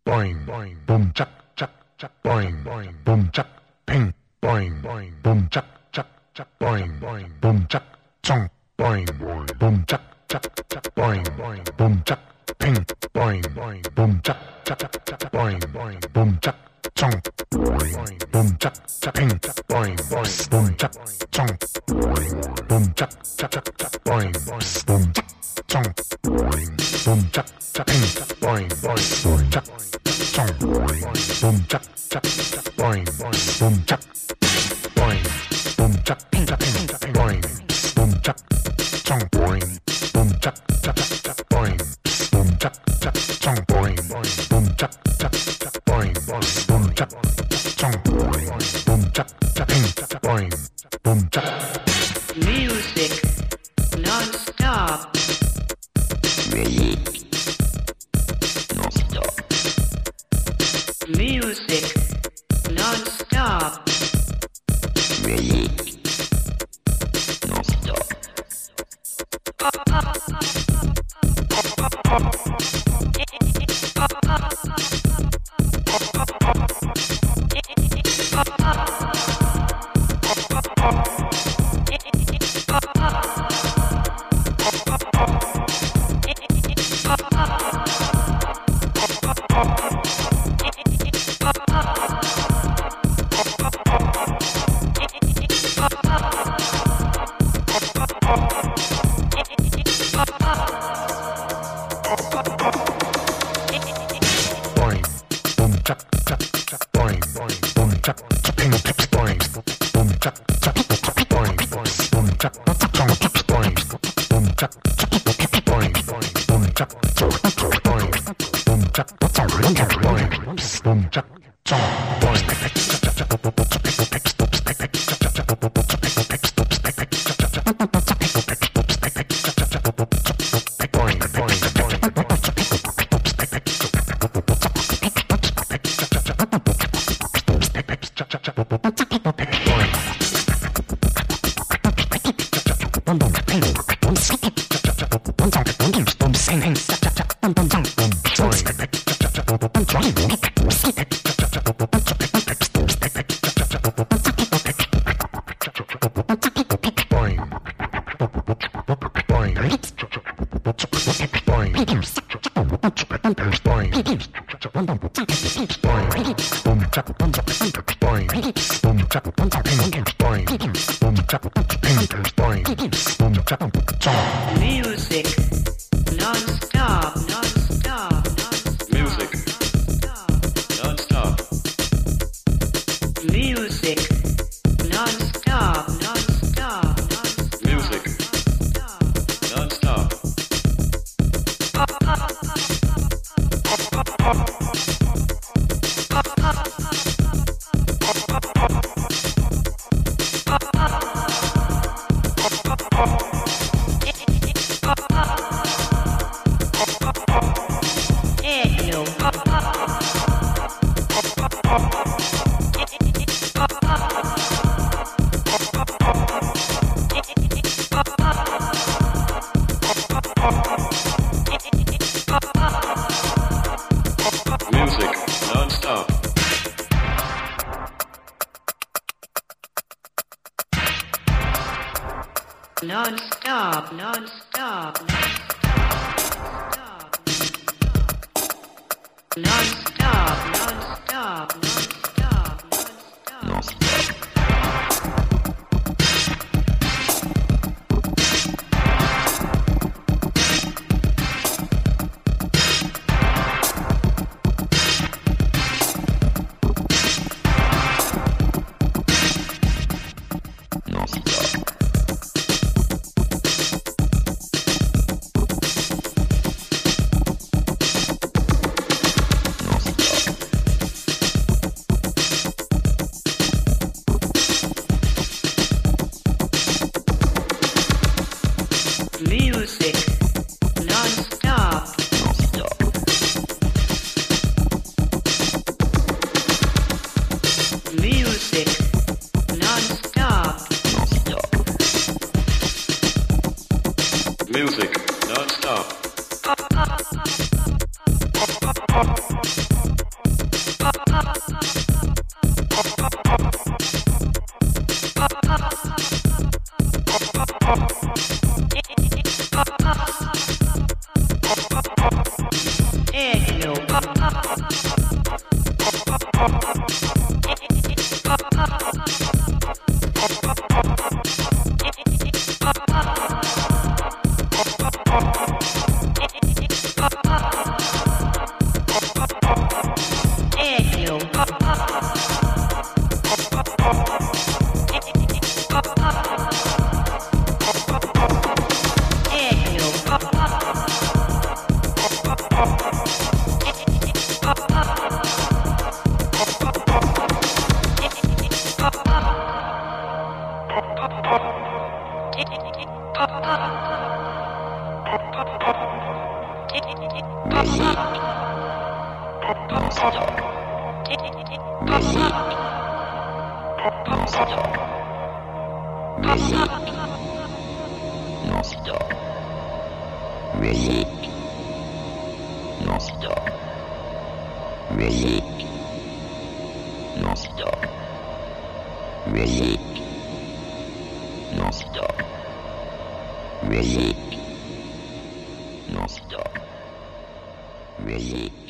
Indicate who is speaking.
Speaker 1: boing, boom, chuck, chuck, chuck, boing, boom, chuck, ping, boing, boom, chuck, chuck, chuck, boing, boom, chuck, chong, boing, boom, chuck, chuck, chuck, boing, boom, chuck, ping, boing, boom, chuck, chuck, chuck, boing, boom, chuck, chong, boom, chuck, chuck, ping, boing, boom, chuck, chong, boom, chuck, chuck, chuck, boing, boom, chuck, chong, boom, chuck, chuck, ping, boing, boom, chuck, chong, boom, chuck, chuck, chuck, boing, boom, chuck, boing, boom, chuck, ping, boing, boom, chuck, chong, boing, boom, chuck, chuck, chuck, boing, boom, chuck, chuck, chong, boing, boom, chuck, chuck, chuck, boing, boom, chuck, chong, boom, chuck, chuck, ping, boing, boom, chuck.
Speaker 2: Music non-stop. Music non-stop. Music non-stop, non-stop,
Speaker 3: Music non-stop.
Speaker 2: Music non-stop, non-stop,
Speaker 3: Music non-stop. Music non-stop.
Speaker 2: non-stop, non-stop, non-stop, non-stop, non-stop, non-stop.
Speaker 4: Non-stop.